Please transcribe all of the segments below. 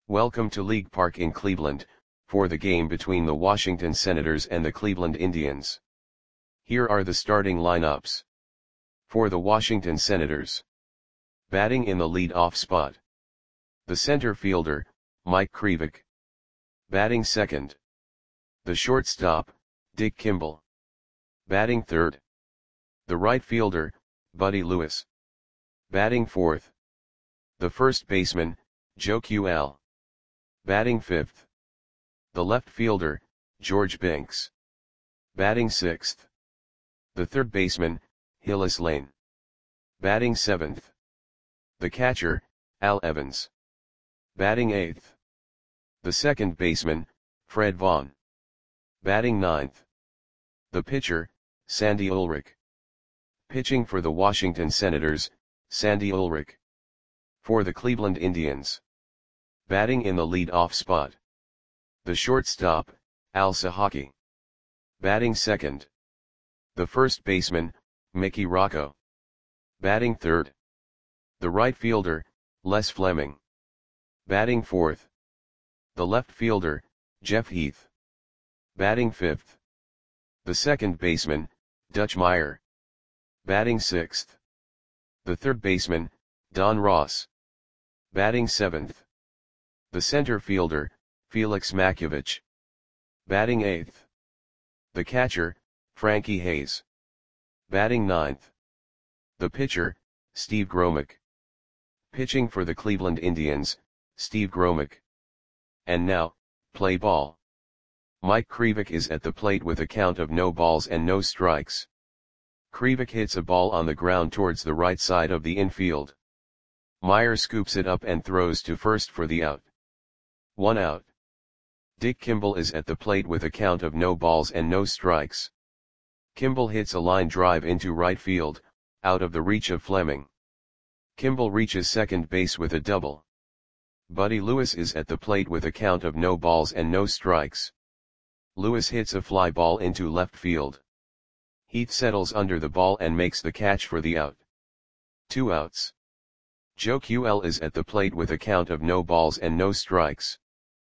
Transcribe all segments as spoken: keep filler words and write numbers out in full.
Welcome to League Park in Cleveland, for the game between the Washington Senators and the Cleveland Indians. Here are the starting lineups. For the Washington Senators. Batting in the lead-off spot. The center fielder, Mike Krivik. Batting second. The shortstop, Dick Kimball. Batting third. The right fielder, Buddy Lewis. Batting fourth. The first baseman, Joe Q L. Batting fifth. The left fielder, George Binks. Batting sixth. The third baseman, Hillis Lane. Batting seventh. The catcher, Al Evans. Batting eighth. The second baseman, Fred Vaughn. Batting ninth. The pitcher, Sandy Ulrich. Pitching for the Washington Senators, Sandy Ulrich. For the Cleveland Indians. Batting in the lead-off spot. The shortstop, Al Sahaki. Batting second. The first baseman, Mickey Rocco. Batting third. The right fielder, Les Fleming. Batting fourth. The left fielder, Jeff Heath. Batting fifth. The second baseman, Dutch Meyer. Batting sixth. The third baseman, Don Ross. Batting seventh. The center fielder, Felix Makiewicz. Batting eighth. The catcher, Frankie Hayes. Batting ninth. The pitcher, Steve Gromick. Pitching for the Cleveland Indians, Steve Gromick. And now, play ball. Mike Krivik is at the plate with a count of no balls and no strikes. Krivik hits a ball on the ground towards the right side of the infield. Meyer scoops it up and throws to first for the out. One out. Dick Kimball is at the plate with a count of no balls and no strikes. Kimball hits a line drive into right field, out of the reach of Fleming. Kimball reaches second base with a double. Buddy Lewis is at the plate with a count of no balls and no strikes. Lewis hits a fly ball into left field. Heath settles under the ball and makes the catch for the out. Two outs. Joe Q L is at the plate with a count of no balls and no strikes.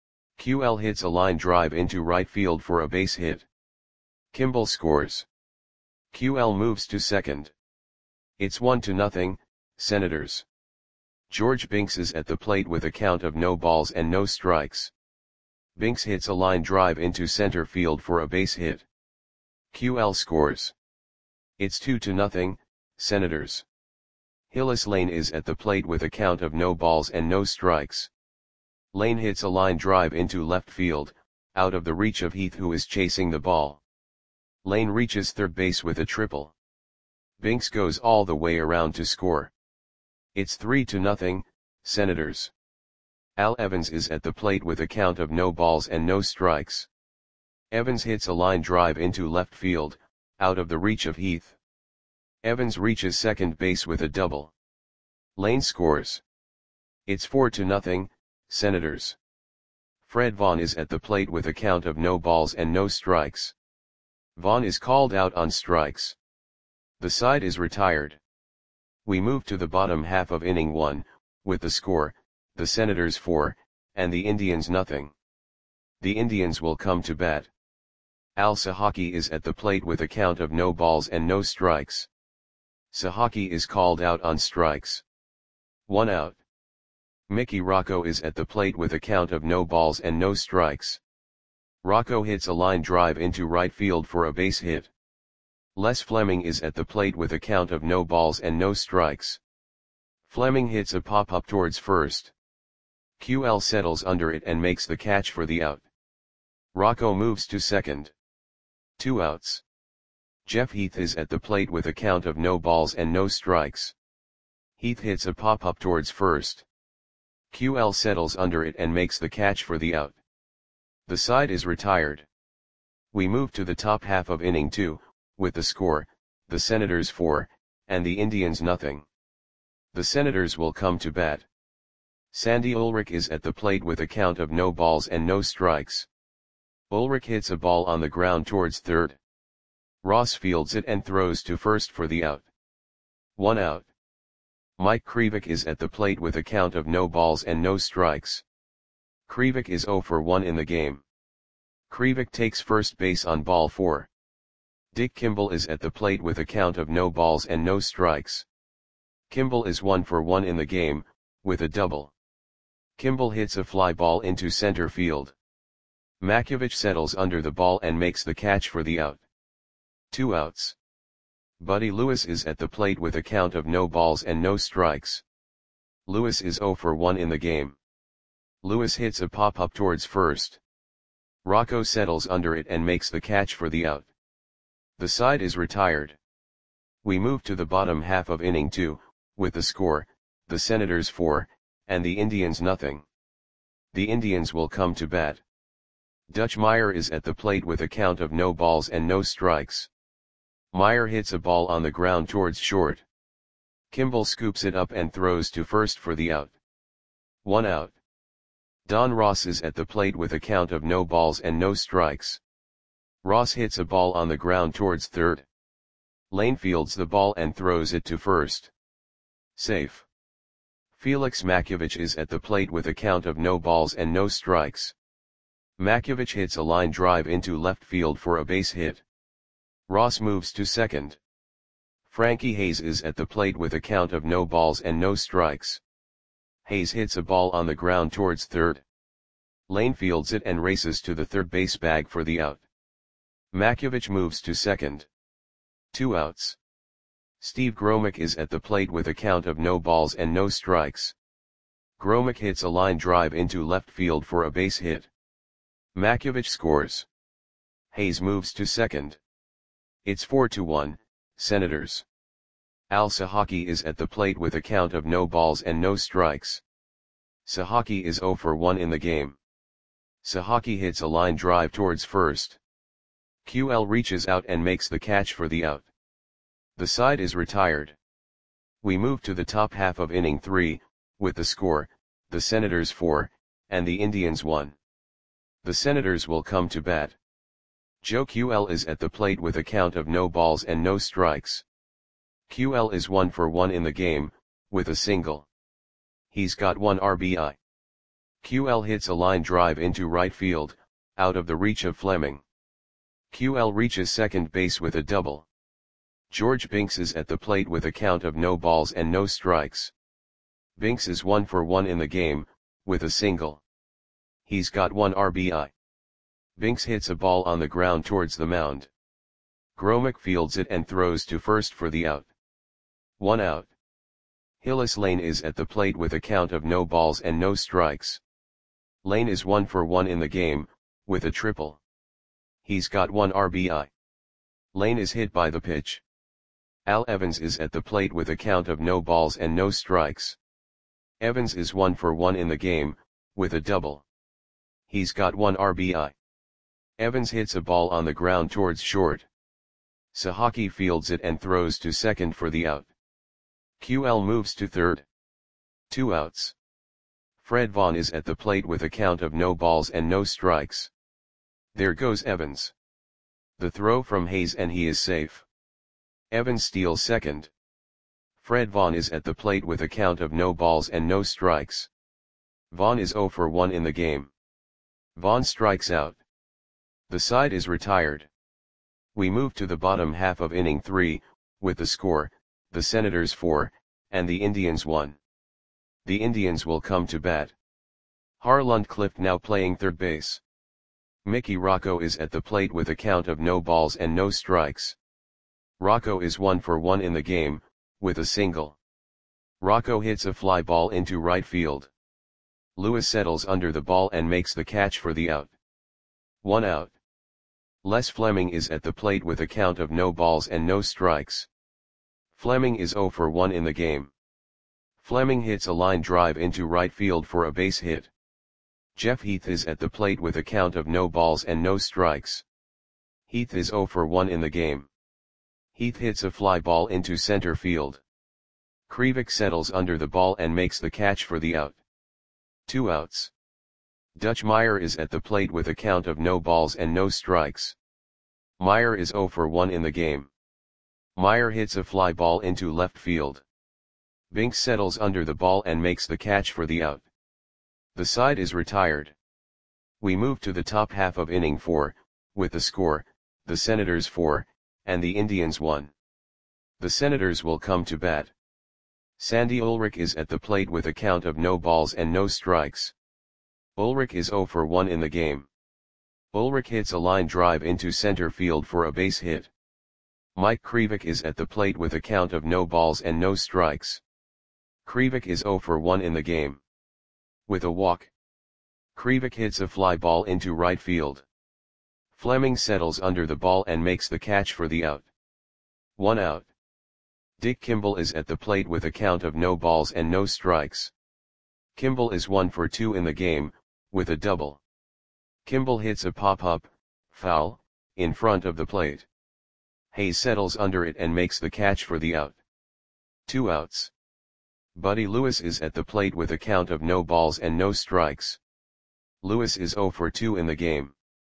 Q L hits a line drive into right field for a base hit. Kimball scores. Q L moves to second. It's one to nothing, Senators. George Binks is at the plate with a count of no balls and no strikes. Binks hits a line drive into center field for a base hit. Q L scores. It's two to nothing, Senators. Hillis Lane is at the plate with a count of no balls and no strikes. Lane hits a line drive into left field, out of the reach of Heath, who is chasing the ball. Lane reaches third base with a triple. Binks goes all the way around to score. It's three to nothing, Senators. Al Evans is at the plate with a count of no balls and no strikes. Evans hits a line drive into left field, out of the reach of Heath. Evans reaches second base with a double. Lane scores. It's four to nothing, Senators. Fred Vaughn is at the plate with a count of no balls and no strikes. Vaughn is called out on strikes. The side is retired. We move to the bottom half of inning one, with the score, the Senators four, and the Indians nothing. The Indians will come to bat. Al Sahaki is at the plate with a count of no balls and no strikes. Sahaki is called out on strikes. One out. Mickey Rocco is at the plate with a count of no balls and no strikes. Rocco hits a line drive into right field for a base hit. Les Fleming is at the plate with a count of no balls and no strikes. Fleming hits a pop-up towards first. Q L settles under it and makes the catch for the out. Rocco moves to second. Two outs. Jeff Heath is at the plate with a count of no balls and no strikes. Heath hits a pop-up towards first. Q L settles under it and makes the catch for the out. The side is retired. We move to the top half of inning two, with the score, the Senators four, and the Indians nothing. The Senators will come to bat. Sandy Ulrich is at the plate with a count of no balls and no strikes. Ulrich hits a ball on the ground towards third. Ross fields it and throws to first for the out. One out. Mike Krivik is at the plate with a count of no balls and no strikes. Krivik is zero for one in the game. Krivik takes first base on ball four. Dick Kimball is at the plate with a count of no balls and no strikes. Kimball is one for one in the game, with a double. Kimball hits a fly ball into center field. Makiewicz settles under the ball and makes the catch for the out. Two outs. Buddy Lewis is at the plate with a count of no balls and no strikes. Lewis is zero for one in the game. Lewis hits a pop-up towards first. Rocco settles under it and makes the catch for the out. The side is retired. We move to the bottom half of inning two, with the score, the Senators four, and the Indians nothing. The Indians will come to bat. Dutch Meyer is at the plate with a count of no balls and no strikes. Meyer hits a ball on the ground towards short. Kimball scoops it up and throws to first for the out. One out. Don Ross is at the plate with a count of no balls and no strikes. Ross hits a ball on the ground towards third. Lane fields the ball and throws it to first. Safe. Felix Makiewicz is at the plate with a count of no balls and no strikes. Makiewicz hits a line drive into left field for a base hit. Ross moves to second. Frankie Hayes is at the plate with a count of no balls and no strikes. Hayes hits a ball on the ground towards third. Lane fields it and races to the third base bag for the out. Makiewicz moves to second. Two outs. Steve Gromick is at the plate with a count of no balls and no strikes. Gromick hits a line drive into left field for a base hit. Makiewicz scores. Hayes moves to second. It's four to one, Senators. Al Sahaki is at the plate with a count of no balls and no strikes. Sahaki is zero for one in the game. Sahaki hits a line drive towards first. Q L reaches out and makes the catch for the out. The side is retired. We move to the top half of inning three, with the score, the Senators four, and the Indians one. The Senators will come to bat. Joe Q L is at the plate with a count of no balls and no strikes. Q L is one for one in the game, with a single. He's got one R B I. Q L hits a line drive into right field, out of the reach of Fleming. Q L reaches second base with a double. George Binks is at the plate with a count of no balls and no strikes. Binks is one for one in the game, with a single. He's got one R B I. Binks hits a ball on the ground towards the mound. Gromick fields it and throws to first for the out. One out. Hillis Lane is at the plate with a count of no balls and no strikes. Lane is one for one in the game, with a triple. He's got one R B I. Lane is hit by the pitch. Al Evans is at the plate with a count of no balls and no strikes. Evans is one for one in the game, with a double. He's got one R B I. Evans hits a ball on the ground towards short. Sahaki fields it and throws to second for the out. Q L moves to third. Two outs. Fred Vaughn is at the plate with a count of no balls and no strikes. There goes Evans. The throw from Hayes and he is safe. Evans steals second. Fred Vaughn is at the plate with a count of no balls and no strikes. Vaughn is zero for one in the game. Vaughn strikes out. The side is retired. We move to the bottom half of inning three, with the score, the Senators four, and the Indians one. The Indians will come to bat. Harland Clift now playing third base. Mickey Rocco is at the plate with a count of no balls and no strikes. Rocco is one for one in the game, with a single. Rocco hits a fly ball into right field. Lewis settles under the ball and makes the catch for the out. One out. Les Fleming is at the plate with a count of no balls and no strikes. Fleming is zero for one in the game. Fleming hits a line drive into right field for a base hit. Jeff Heath is at the plate with a count of no balls and no strikes. Heath is zero for one in the game. Heath hits a fly ball into center field. Krivik settles under the ball and makes the catch for the out. Two outs. Dutch Meyer is at the plate with a count of no balls and no strikes. Meyer is zero for one in the game. Meyer hits a fly ball into left field. Binks settles under the ball and makes the catch for the out. The side is retired. We move to the top half of inning four, with the score, the Senators four, and the Indians one. The Senators will come to bat. Sandy Ulrich is at the plate with a count of no balls and no strikes. Ulrich is zero for one in the game. Ulrich hits a line drive into center field for a base hit. Mike Krivik is at the plate with a count of no balls and no strikes. Krivik is zero for one in the game. With a walk, Krivik hits a fly ball into right field. Fleming settles under the ball and makes the catch for the out. One out. Dick Kimball is at the plate with a count of no balls and no strikes. Kimball is one for two in the game, with a double. Kimball hits a pop-up, foul, in front of the plate. Hayes settles under it and makes the catch for the out. Two outs. Buddy Lewis is at the plate with a count of no balls and no strikes. Lewis is zero for two in the game.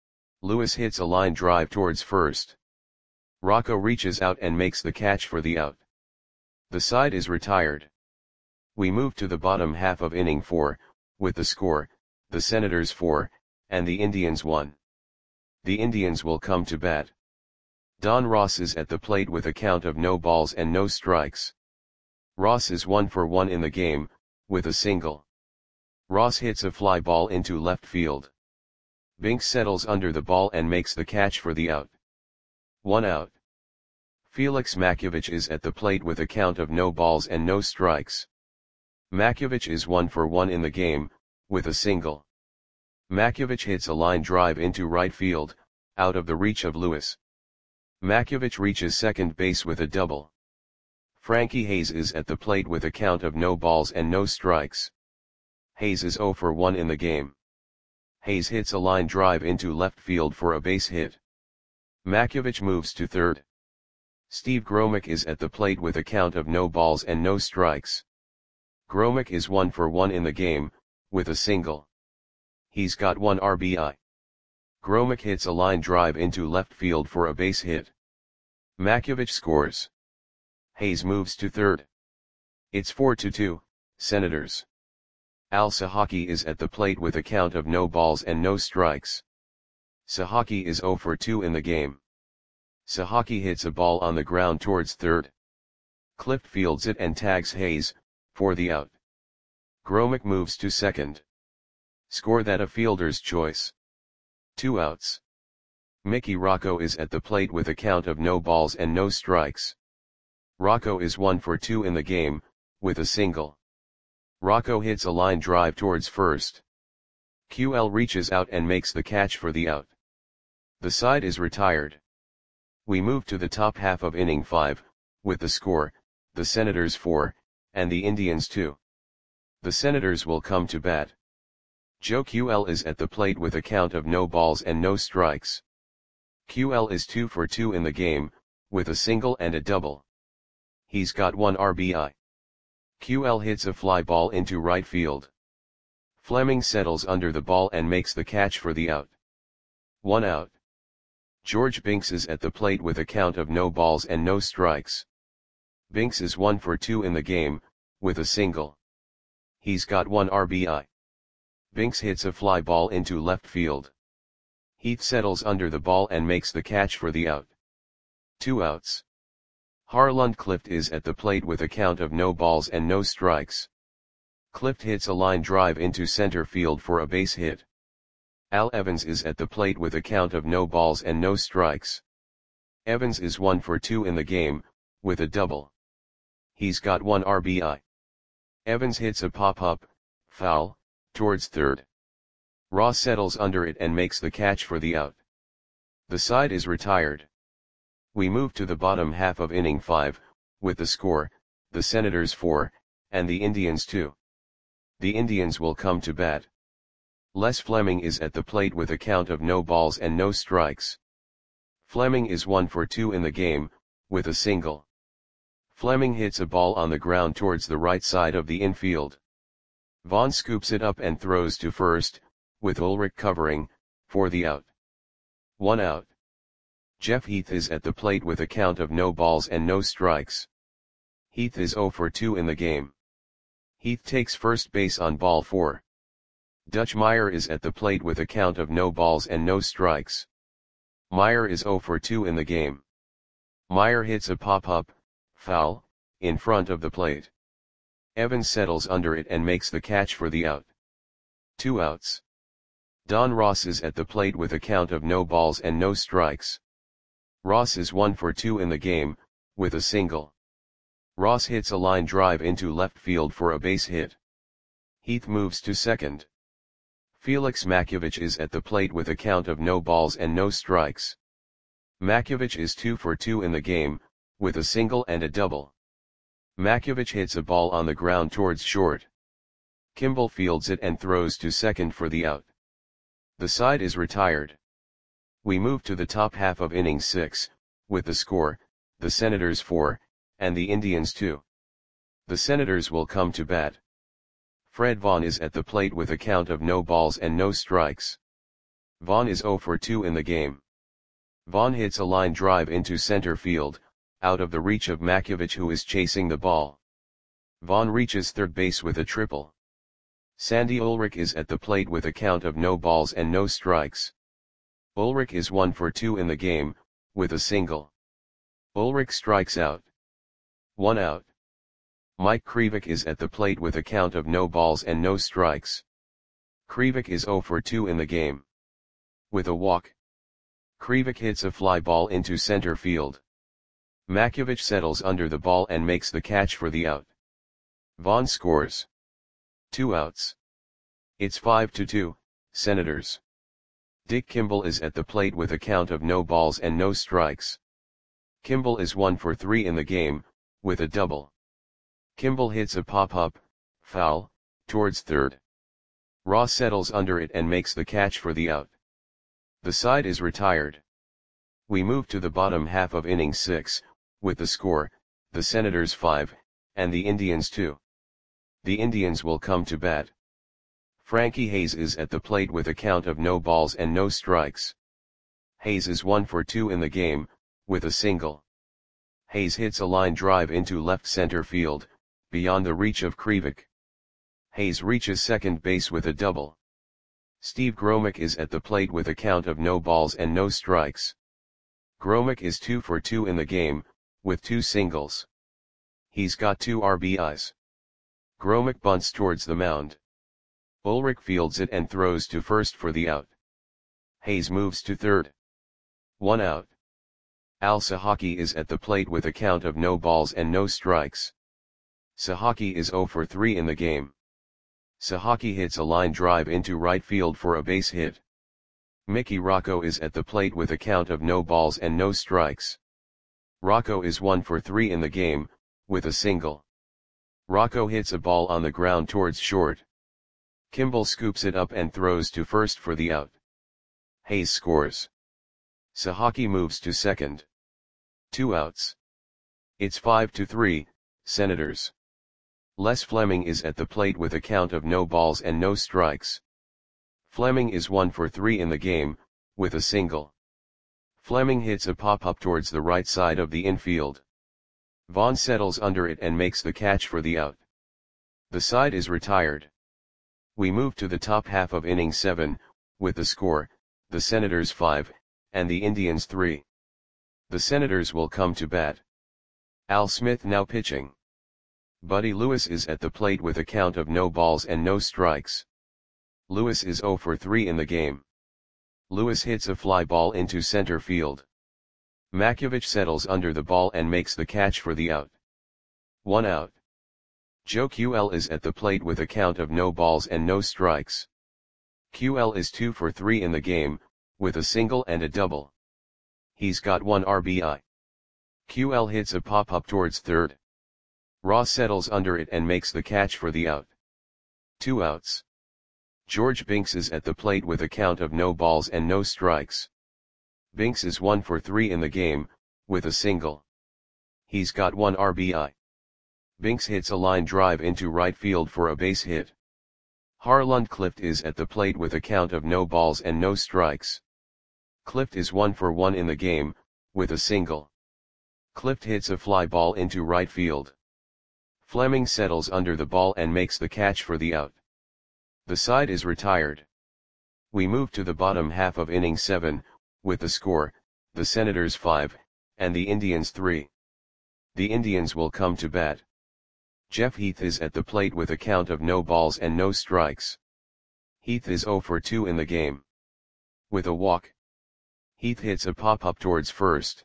Lewis hits a line drive towards first. Rocco reaches out and makes the catch for the out. The side is retired. We move to the bottom half of inning four, with the score, the Senators four, and the Indians one. The Indians will come to bat. Don Ross is at the plate with a count of no balls and no strikes. Ross is one for one in the game, with a single. Ross hits a fly ball into left field. Binks settles under the ball and makes the catch for the out. One out. Felix Makiewicz is at the plate with a count of no balls and no strikes. Makiewicz is one for one in the game, with a single. Makiewicz hits a line drive into right field, out of the reach of Lewis. Makiewicz reaches second base with a double. Frankie Hayes is at the plate with a count of no balls and no strikes. Hayes is zero for one in the game. Hayes hits a line drive into left field for a base hit. Makiewicz moves to third. Steve Gromick is at the plate with a count of no balls and no strikes. Gromick is one for one in the game, with a single. He's got one R B I. Gromick hits a line drive into left field for a base hit. Makiewicz scores. Hayes moves to third. It's four to two, Senators. Al Sahaki is at the plate with a count of no balls and no strikes. Sahaki is zero for two in the game. Sahaki hits a ball on the ground towards third. Clift fields it and tags Hayes, for the out. Gromick moves to second. Score that a fielder's choice. Two outs. Mickey Rocco is at the plate with a count of no balls and no strikes. Rocco is one for two in the game, with a single. Rocco hits a line drive towards first. Q L reaches out and makes the catch for the out. The side is retired. We move to the top half of inning five, with the score, the Senators four, and the Indians two. The Senators will come to bat. Joe Q L is at the plate with a count of no balls and no strikes. Q L is two for two in the game, with a single and a double. He's got one R B I. Q L hits a fly ball into right field. Fleming settles under the ball and makes the catch for the out. One out. George Binks is at the plate with a count of no balls and no strikes. Binks is one for two in the game, with a single. He's got one R B I. Binks hits a fly ball into left field. Heath settles under the ball and makes the catch for the out. Two outs. Harland Clift is at the plate with a count of no balls and no strikes. Clift hits a line drive into center field for a base hit. Al Evans is at the plate with a count of no balls and no strikes. Evans is one for two in the game, with a double. He's got one R B I. Evans hits a pop-up, foul, towards third. Ross settles under it and makes the catch for the out. The side is retired. We move to the bottom half of inning five, with the score, the Senators four, and the Indians two. The Indians will come to bat. Les Fleming is at the plate with a count of no balls and no strikes. Fleming is one for two in the game, with a single. Fleming hits a ball on the ground towards the right side of the infield. Vaughn scoops it up and throws to first, with Ulrich covering, for the out. One out. Jeff Heath is at the plate with a count of no balls and no strikes. Heath is zero for two in the game. Heath takes first base on ball four. Dutch Meyer is at the plate with a count of no balls and no strikes. Meyer is zero for two in the game. Meyer hits a pop-up, foul, in front of the plate. Evans settles under it and makes the catch for the out. Two outs. Don Ross is at the plate with a count of no balls and no strikes. Ross is one for two in the game, with a single. Ross hits a line drive into left field for a base hit. Heath moves to second. Felix Makiewicz is at the plate with a count of no balls and no strikes. Makiewicz is two for two in the game, with a single and a double. Makiewicz hits a ball on the ground towards short. Kimball fields it and throws to second for the out. The side is retired. We move to the top half of inning six, with the score, the Senators four, and the Indians two. The Senators will come to bat. Fred Vaughn is at the plate with a count of no balls and no strikes. Vaughn is zero for two in the game. Vaughn hits a line drive into center field, out of the reach of Makiewicz, who is chasing the ball. Vaughn reaches third base with a triple. Sandy Ulrich is at the plate with a count of no balls and no strikes. Ulrich is one for two in the game, with a single. Ulrich strikes out. One out. Mike Krivik is at the plate with a count of no balls and no strikes. Krivik is zero for two in the game. With a walk. Krivik hits a fly ball into center field. Makiewicz settles under the ball and makes the catch for the out. Vaughn scores. Two outs. It's five to two, Senators. Dick Kimball is at the plate with a count of no balls and no strikes. Kimball is one for three in the game, with a double. Kimball hits a pop-up, foul, towards third. Ross settles under it and makes the catch for the out. The side is retired. We move to the bottom half of inning six, with the score, the Senators five, and the Indians two. The Indians will come to bat. Frankie Hayes is at the plate with a count of no balls and no strikes. Hayes is one for two in the game, with a single. Hayes hits a line drive into left center field, beyond the reach of Krivik. Hayes reaches second base with a double. Steve Gromick is at the plate with a count of no balls and no strikes. Gromick is two for two in the game, with two singles. He's got two R B Is. Gromick bunts towards the mound. Ulrich fields it and throws to first for the out. Hayes moves to third. One out. Al Sahaki is at the plate with a count of no balls and no strikes. Sahaki is zero for three in the game. Sahaki hits a line drive into right field for a base hit. Mickey Rocco is at the plate with a count of no balls and no strikes. Rocco is one for three in the game, with a single. Rocco hits a ball on the ground towards short. Kimball scoops it up and throws to first for the out. Hayes scores. Sahaki moves to second. Two outs. It's five to three, Senators. Les Fleming is at the plate with a count of no balls and no strikes. Fleming is one for three in the game, with a single. Fleming hits a pop-up towards the right side of the infield. Vaughn settles under it and makes the catch for the out. The side is retired. We move to the top half of inning seven, with the score, the Senators five, and the Indians three. The Senators will come to bat. Al Smith now pitching. Buddy Lewis is at the plate with a count of no balls and no strikes. Lewis is zero for three in the game. Lewis hits a fly ball into center field. Makiewicz settles under the ball and makes the catch for the out. One out. Joe Q L is at the plate with a count of no balls and no strikes. Q L is two for three in the game, with a single and a double. He's got one R B I. Q L hits a pop-up towards third. Ross settles under it and makes the catch for the out. Two outs. George Binks is at the plate with a count of no balls and no strikes. Binks is one for three in the game, with a single. He's got one R B I. Binks hits a line drive into right field for a base hit. Harland Clift is at the plate with a count of no balls and no strikes. Clift is one for one in the game, with a single. Clift hits a fly ball into right field. Fleming settles under the ball and makes the catch for the out. The side is retired. We move to the bottom half of inning seven, with the score, the Senators five, and the Indians three. The Indians will come to bat. Jeff Heath is at the plate with a count of no balls and no strikes. Heath is oh for two in the game. With a walk, Heath hits a pop-up towards first.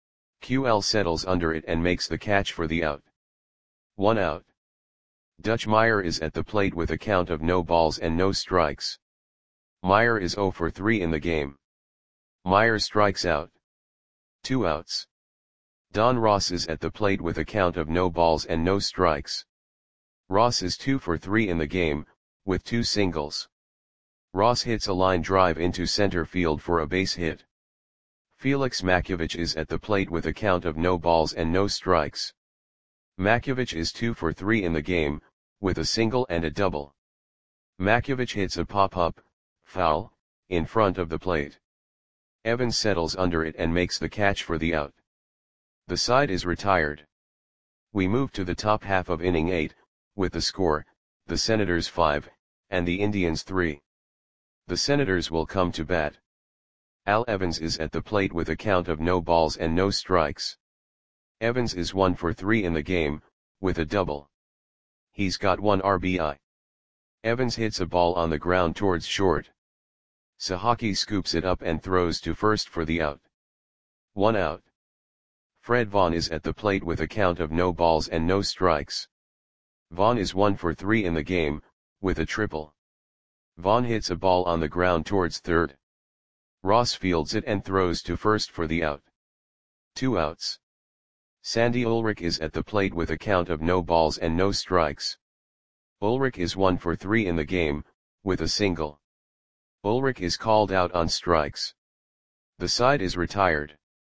Q L settles under it and makes the catch for the out. One out. Dutch Meyer is at the plate with a count of no balls and no strikes. Meyer is oh for three in the game. Meyer strikes out. Two outs. Don Ross is at the plate with a count of no balls and no strikes. Ross is two for three in the game, with two singles. Ross hits a line drive into center field for a base hit. Felix Makiewicz is at the plate with a count of no balls and no strikes. Makiewicz is two for three in the game, with a single and a double. Makiewicz hits a pop-up, foul, in front of the plate. Evans settles under it and makes the catch for the out. The side is retired. We move to the top half of inning eight, with the score, the Senators five, and the Indians three. The Senators will come to bat. Al Evans is at the plate with a count of no balls and no strikes. Evans is one for three in the game, with a double. He's got one R B I. Evans hits a ball on the ground towards short. Sahaki scoops it up and throws to first for the out. One out. Fred Vaughn is at the plate with a count of no balls and no strikes. Vaughn is one for three in the game, with a triple. Vaughn hits a ball on the ground towards third. Ross fields it and throws to first for the out. Two outs. Sandy Ulrich is at the plate with a count of no balls and no strikes. Ulrich is one for three in the game, with a single. Ulrich is called out on strikes. The side is retired.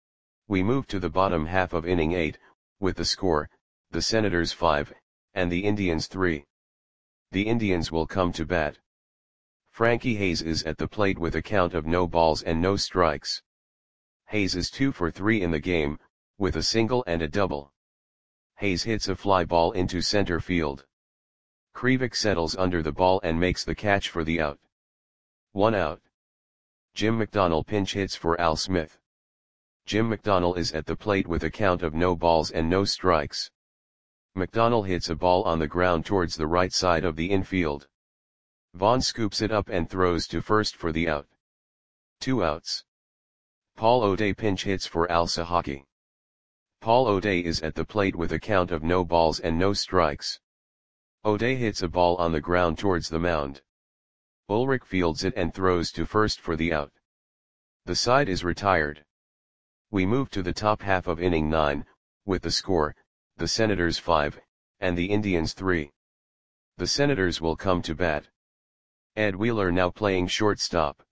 We move to the bottom half of inning eight, with the score, the Senators five, and the Indians three. The Indians will come to bat. Frankie Hayes is at the plate with a count of no balls and no strikes. Hayes is two for three in the game, with a single and a double. Hayes hits a fly ball into center field. Krivik settles under the ball and makes the catch for the out. One out. Jim McDonnell pinch hits for Al Smith. Jim McDonnell is at the plate with a count of no balls and no strikes. McDonnell hits a ball on the ground towards the right side of the infield. Vaughn scoops it up and throws to first for the out. Two outs. Paul O'Day pinch hits for Al Sahaki. Paul O'Day is at the plate with a count of no balls and no strikes. O'Day hits a ball on the ground towards the mound. Ulrich fields it and throws to first for the out. The side is retired. We move to the top half of inning nine, with the score, the Senators five, and the Indians three. The Senators will come to bat. Ed Wheeler now playing shortstop.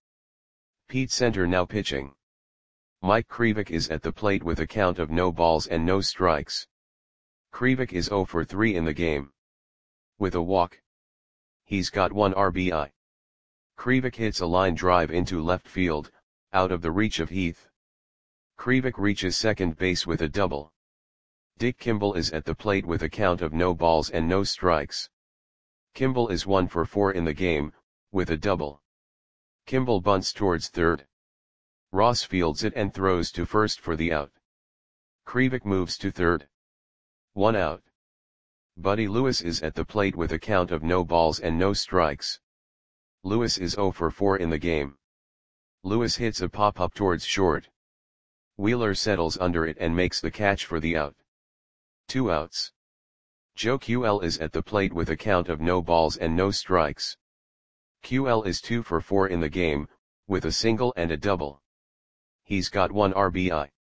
Pete Center now pitching. Mike Krivik is at the plate with a count of no balls and no strikes. Krivik is oh for three in the game. With a walk, he's got one R B I. Krivik hits a line drive into left field, out of the reach of Heath. Krivik reaches second base with a double. Dick Kimball is at the plate with a count of no balls and no strikes. Kimball is one for four in the game, with a double. Kimball bunts towards third. Ross fields it and throws to first for the out. Krivik moves to third. One out. Buddy Lewis is at the plate with a count of no balls and no strikes. Lewis is oh for four in the game. Lewis hits a pop-up towards short. Wheeler settles under it and makes the catch for the out. Two outs. Joe Q L is at the plate with a count of no balls and no strikes. Q L is two for four in the game, with a single and a double. He's got one R B I.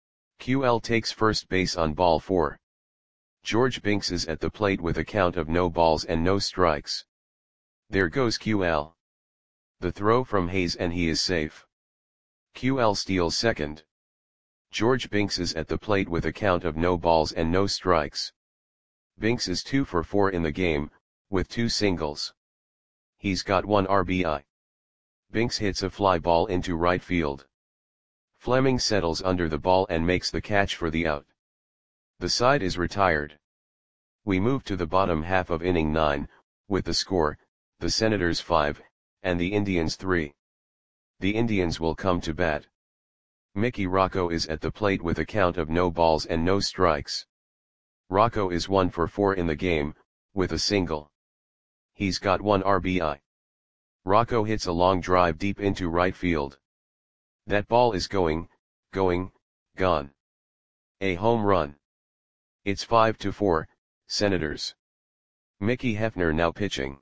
Q L takes first base on ball four. George Binks is at the plate with a count of no balls and no strikes. There goes Q L. The throw from Hayes and he is safe. Q L steals second. George Binks is at the plate with a count of no balls and no strikes. Binks is two for four in the game, with two singles. He's got one R B I. Binks hits a fly ball into right field. Fleming settles under the ball and makes the catch for the out. The side is retired. We move to the bottom half of inning nine, with the score, the Senators five, and the Indians three. The Indians will come to bat. Mickey Rocco is at the plate with a count of no balls and no strikes. Rocco is one for four in the game, with a single. He's got one R B I. Rocco hits a long drive deep into right field. That ball is going, going, gone. A home run. It's five to four, Senators. Mickey Hefner now pitching.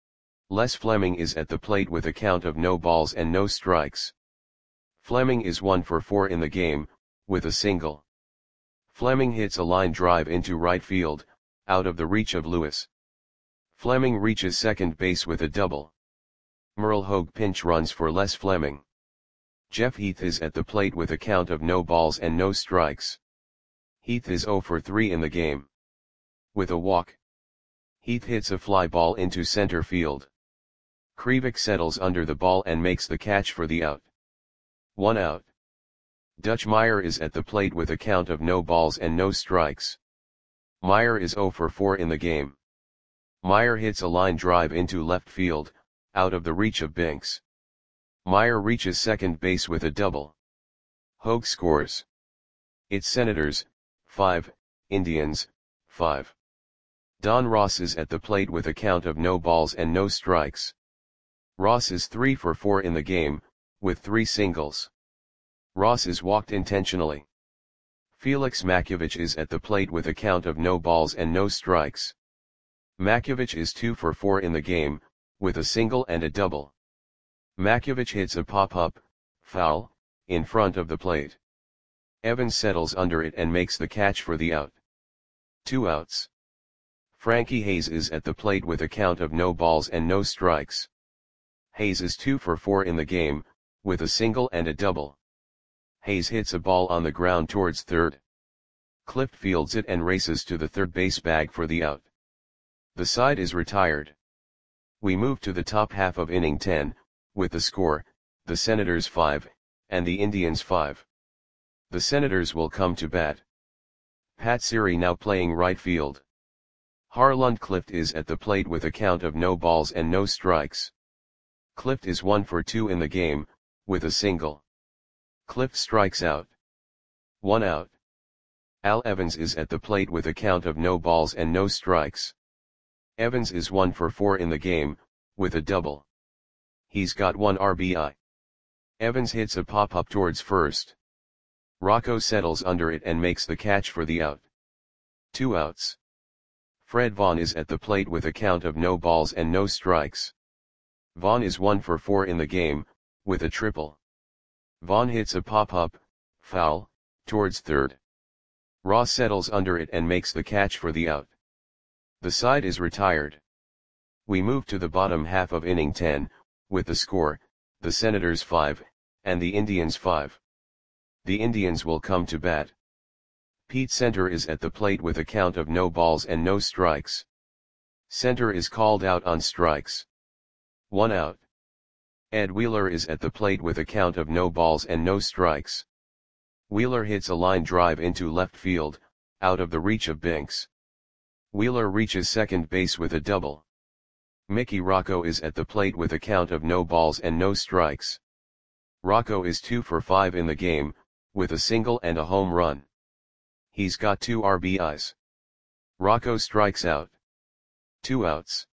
Les Fleming is at the plate with a count of no balls and no strikes. Fleming is one for four in the game, with a single. Fleming hits a line drive into right field, out of the reach of Lewis. Fleming reaches second base with a double. Merle Hogue pinch runs for Les Fleming. Jeff Heath is at the plate with a count of no balls and no strikes. Heath is zero for three in the game. With a walk. Heath hits a fly ball into center field. Krivik settles under the ball and makes the catch for the out. One out. Dutch Meyer is at the plate with a count of no balls and no strikes. Meyer is zero for four in the game. Meyer hits a line drive into left field, out of the reach of Binks. Meyer reaches second base with a double. Hogue scores. It's Senators, five, Indians, five. Don Ross is at the plate with a count of no balls and no strikes. Ross is three for four in the game, with three singles. Ross is walked intentionally. Felix Makiewicz is at the plate with a count of no balls and no strikes. Makiewicz is two for four in the game, with a single and a double. Makiewicz hits a pop-up, foul, in front of the plate. Evans settles under it and makes the catch for the out. Two outs. Frankie Hayes is at the plate with a count of no balls and no strikes. Hayes is two for four in the game, with a single and a double. Hayes hits a ball on the ground towards third. Clift fields it and races to the third base bag for the out. The side is retired. We move to the top half of inning ten, with the score, the Senators five, and the Indians five. The Senators will come to bat. Pat Siri now playing right field. Harlund Clift is at the plate with a count of no balls and no strikes. Clift is one for two in the game, with a single. Clift strikes out. One out. Al Evans is at the plate with a count of no balls and no strikes. Evans is one for four in the game, with a double. He's got one R B I. Evans hits a pop-up towards first. Rocco settles under it and makes the catch for the out. Two outs. Fred Vaughn is at the plate with a count of no balls and no strikes. Vaughn is one for four in the game, with a triple. Vaughn hits a pop-up, foul, towards third. Ross settles under it and makes the catch for the out. The side is retired. We move to the bottom half of inning ten, with the score, the Senators five, and the Indians five. The Indians will come to bat. Pete Center is at the plate with a count of no balls and no strikes. Center is called out on strikes. One out. Ed Wheeler is at the plate with a count of no balls and no strikes. Wheeler hits a line drive into left field, out of the reach of Binks. Wheeler reaches second base with a double. Mickey Rocco is at the plate with a count of no balls and no strikes. Rocco is two for five in the game, with a single and a home run. He's got two R B Is. Rocco strikes out. Two outs.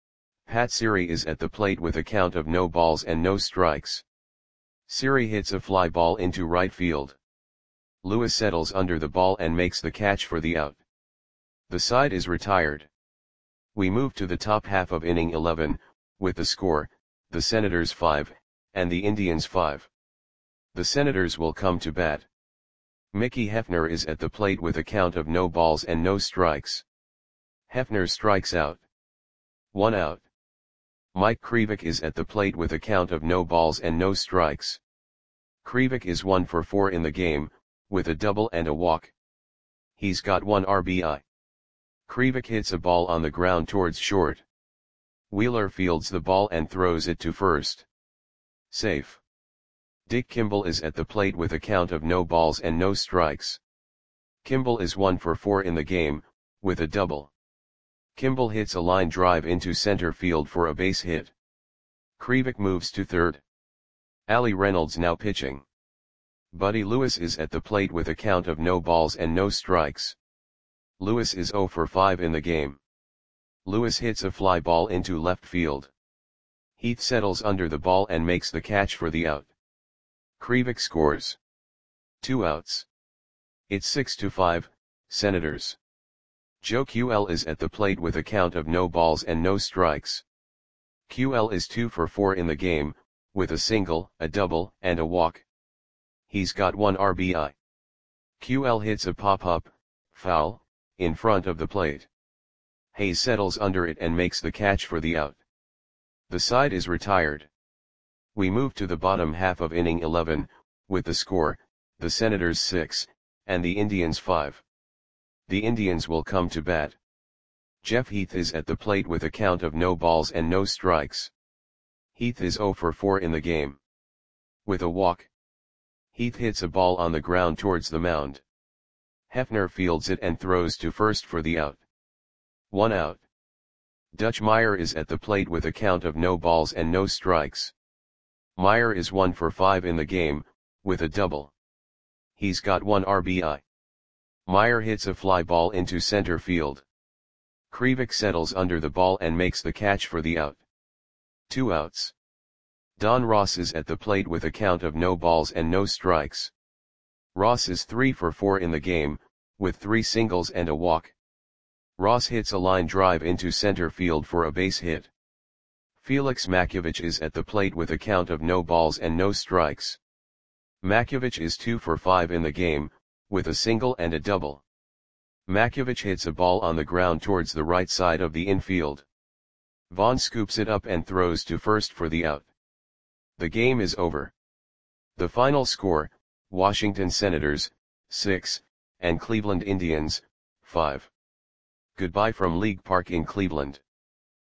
Pat Siri is at the plate with a count of no balls and no strikes. Siri hits a fly ball into right field. Lewis settles under the ball and makes the catch for the out. The side is retired. We move to the top half of inning eleven, with the score, the Senators five, and the Indians five. The Senators will come to bat. Mickey Hefner is at the plate with a count of no balls and no strikes. Hefner strikes out. One out. Mike Krivik is at the plate with a count of no balls and no strikes. Krivik is one for four in the game, with a double and a walk. He's got one R B I. Krivik hits a ball on the ground towards short. Wheeler fields the ball and throws it to first. Safe. Dick Kimball is at the plate with a count of no balls and no strikes. Kimball is one for four in the game, with a double. Kimball hits a line drive into center field for a base hit. Krivik moves to third. Ali Reynolds now pitching. Buddy Lewis is at the plate with a count of no balls and no strikes. Lewis is zero for five in the game. Lewis hits a fly ball into left field. Heath settles under the ball and makes the catch for the out. Krivik scores. Two outs. It's six to five, Senators. Joe Q L is at the plate with a count of no balls and no strikes. Q L is two for four in the game, with a single, a double, and a walk. He's got one R B I. Q L hits a pop-up, foul, in front of the plate. Hayes settles under it and makes the catch for the out. The side is retired. We move to the bottom half of inning eleven, with the score, the Senators six, and the Indians five. The Indians will come to bat. Jeff Heath is at the plate with a count of no balls and no strikes. Heath is zero for four in the game. With a walk. Heath hits a ball on the ground towards the mound. Hefner fields it and throws to first for the out. One out. Dutch Meyer is at the plate with a count of no balls and no strikes. Meyer is one for five in the game, with a double. He's got one R B I. Meyer hits a fly ball into center field. Krivik settles under the ball and makes the catch for the out. Two outs. Don Ross is at the plate with a count of no balls and no strikes. Ross is three for four in the game, with three singles and a walk. Ross hits a line drive into center field for a base hit. Felix Makiewicz is at the plate with a count of no balls and no strikes. Makiewicz is two for five in the game, with a single and a double. Makiewicz hits a ball on the ground towards the right side of the infield. Vaughn scoops it up and throws to first for the out. The game is over. The final score, Washington Senators, six, and Cleveland Indians, five. Goodbye from League Park in Cleveland.